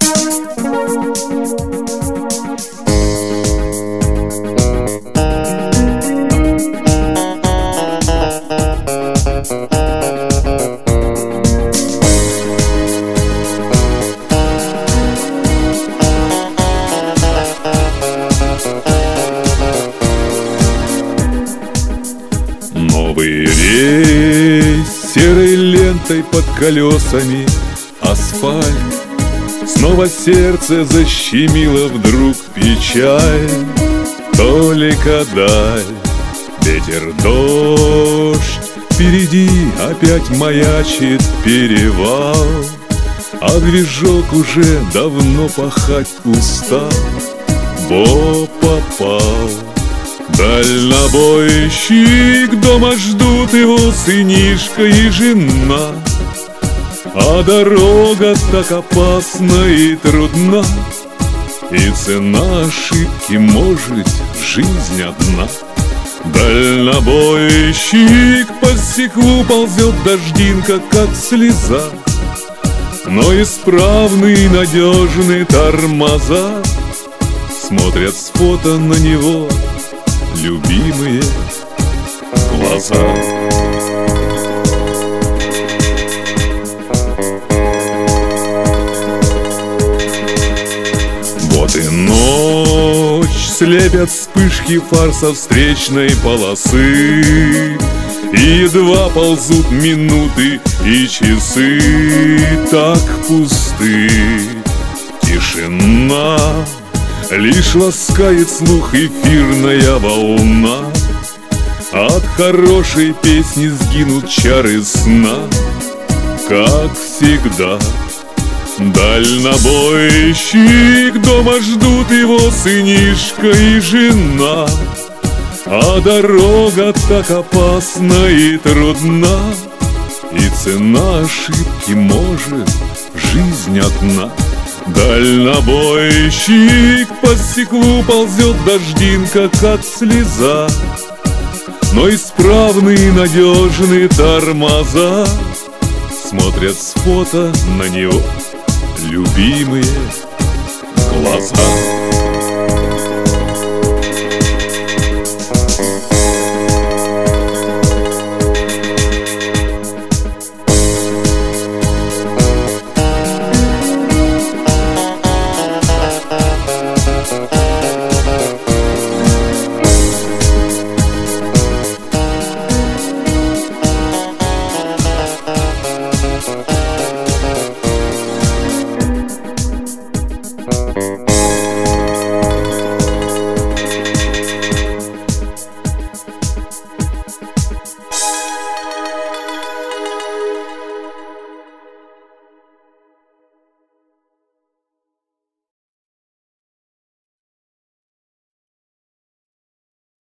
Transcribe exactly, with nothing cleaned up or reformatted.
Новый рейс серой лентой под колесами асфальт. Снова сердце защемило вдруг печаль. Только даль, ветер, дождь, впереди опять маячит перевал. А движок уже давно пахать устал, бо попал. Дальнобойщик, дома ждут его сынишка и жена, а дорога так опасна и трудна, и цена ошибки может жизнь одна. Дальнобойщик, по стеклу ползет дождинка, как слеза, но исправны надежны тормоза. Смотрят с фото на него любимые глаза. Вот и ночь слепят вспышки фар со встречной полосы, и едва ползут минуты и часы, так пусты. Тишина лишь ласкает слух эфирная волна. От хорошей песни сгинут чары сна, как всегда. Дальнобойщик, дома ждут его сынишка и жена, а дорога так опасна и трудна, и цена ошибки может жизнь одна. Дальнобойщик, по стеклу ползет дождинка, как слеза, но исправны и надежны тормоза. Смотрят с фото на него любимые глаза.